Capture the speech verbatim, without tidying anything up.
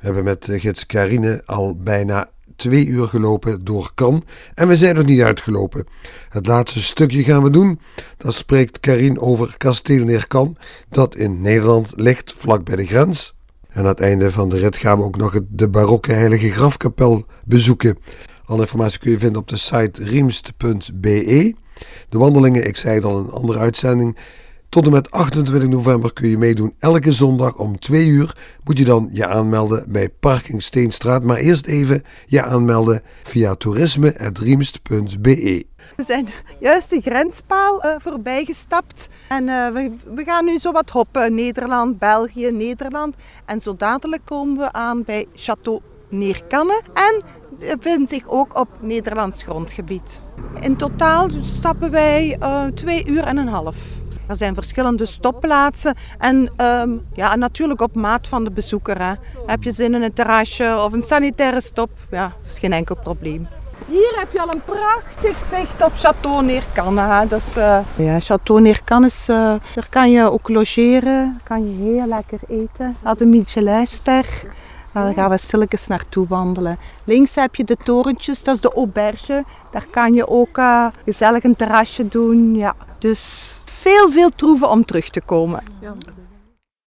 We hebben met gids Karine al bijna twee uur gelopen door Cannes en we zijn nog niet uitgelopen. Het laatste stukje gaan we doen. Dat spreekt Karine over Kasteel Neerkan, dat in Nederland ligt, vlak bij de grens. En aan het einde van de rit gaan we ook nog de barokke Heilige Grafkapel bezoeken. Alle informatie kun je vinden op de site riemst punt b e. De wandelingen, ik zei het al in een andere uitzending, tot en met achtentwintig november kun je meedoen. Elke zondag om twee uur moet je dan je aanmelden bij Parking Steenstraat. Maar eerst even je aanmelden via toerisme punt riemst punt b e. We zijn juist de grenspaal uh, voorbij gestapt en uh, we, we gaan nu zo wat hoppen. Nederland, België, Nederland. En zo dadelijk komen we aan bij Château Neerkanne en bevindt zich ook op Nederlands grondgebied. In totaal stappen wij uh, twee uur en een half. Er zijn verschillende stopplaatsen en um, ja, natuurlijk op maat van de bezoeker. Hè. Heb je zin in een terrasje of een sanitaire stop? Ja, dat is geen enkel probleem. Hier heb je al een prachtig zicht op Château Neerkanne. Dat is, uh, ja, Château Neerkanne is, uh, daar kan je ook logeren, kan je heel lekker eten. Had een Michelinster. Daar gaan we stilletjes naartoe wandelen. Links heb je de torentjes, dat is de auberge. Daar kan je ook uh, gezellig een terrasje doen. Ja. Dus veel, veel troeven om terug te komen. Ja.